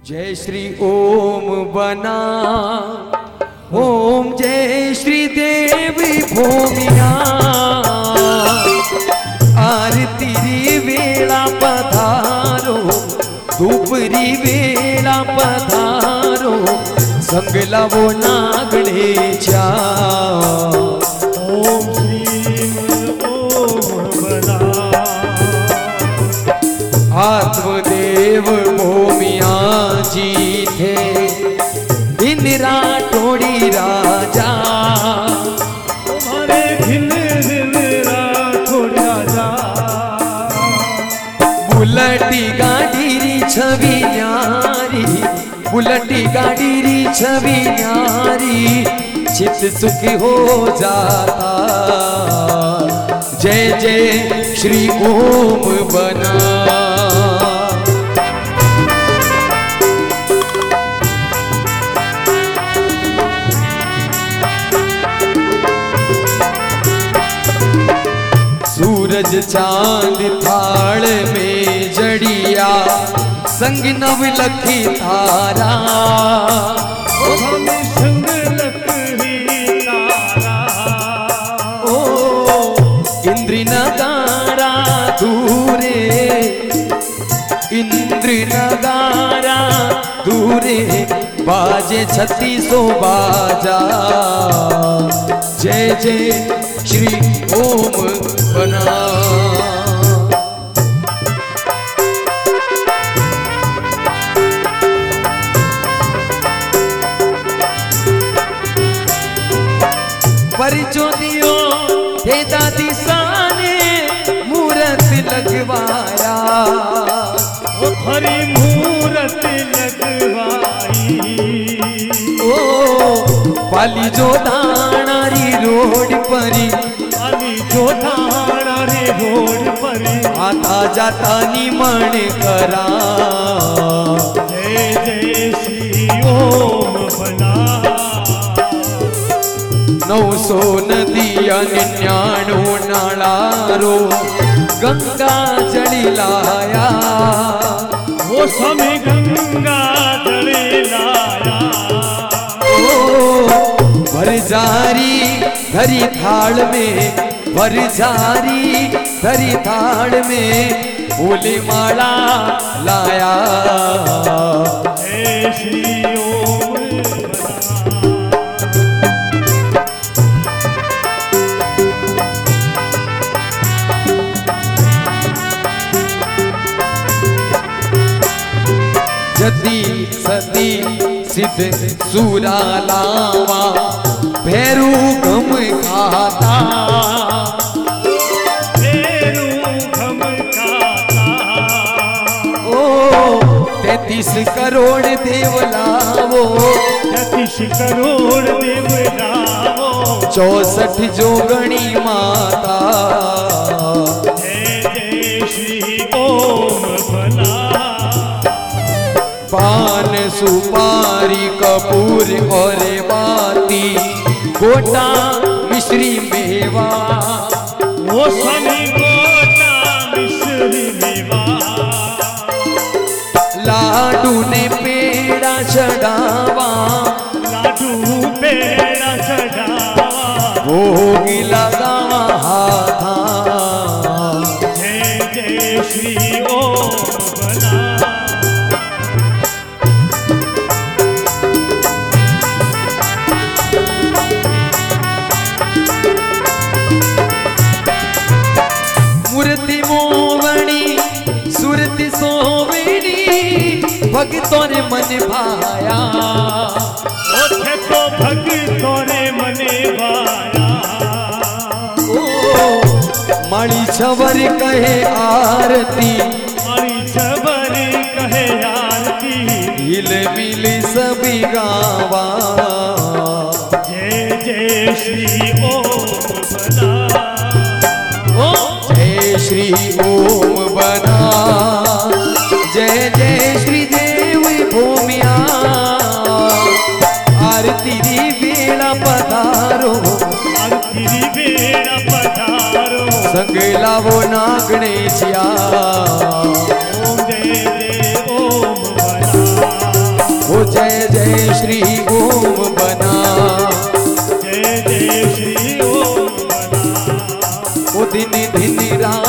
जय श्री ओम बना, ओम जय श्री देवी भूमिया, आरती री वेळा पधारो, दुपरी वेळा पधारो, संग लावो नागणेच्या। ओम श्री ओम बना, आत्मदेव भूमिया जीथे दिन राठोड़ी राजा, तुम्हारे दिन दिन राठोड़ी राजा। बुलटी गाड़ी री छवि न्यारी, बुलटी गाड़ी री छवि न्यारी, चित सुखी हो जाता। जय जय श्री ओम बना। सूरज चांद थाल में जड़िया, संग नवलखी तारा, ओ हमें संग लखी तारा। ओ इंद्र नगारा दूरे, इंद्र नगारा दूरे, बाजे 3600 बाजा। जय जय श्री ओम बना। परिचो दियो हे दादी साने, मूरत लगवाया, ओ हरी मूरत लगवाई। ओ पाली जो दानारी रोड परी, पाली जो दानारी रोड परी, आता जाता निमण करा। जय जय श्री ओम बना। 900 नदिया 99 नाळारो, गंगा जड़ी लाया, वो समय गंगा जड़ी लाया। भरजारी धरी थाल में, भरजारी धरी थाल में, फूली माला लाया। जय श्री ओम बना। जति सती सिद्ध सूरा लावा, भैरू गम खाता, भैरू गम खाता। ओ 33 करोड़ देव लावो, 33 करोड़ देव लावो, 64 जोगणी माता। जय जय श्री ओम बना। पान सुपारी कपूर और बाती, गोटा मिश्री मेवा, वो स्वामी गोटा मिश्री मेवा। लाडू ने पेड़ा चढ़ावा, लाडू पेड़ा चढ़ावा, भोग लगावा हाथा। जय जय श्री ओम बना। मूर्ति मोवणी सुरति सोवणी, भक्तों ने मन भाया, ओथे तो भक्तों ने मने भाया। ओ माड़ी छवर कहे आरती, मारी छबर कहे आरती, हिल मिल सभी गावा। जय जय श्री ओम बना। जय श्री ओम बना, जय जय श्री देवी भूमिया, आरती री वेळा पधारो, आरती री वेळा पधारो, संग लावो नागणेच्या। ओम जय जय ओम बना। जय जय श्री ओम बना, जय जय श्री ओम बना। ओ दिन दिन रात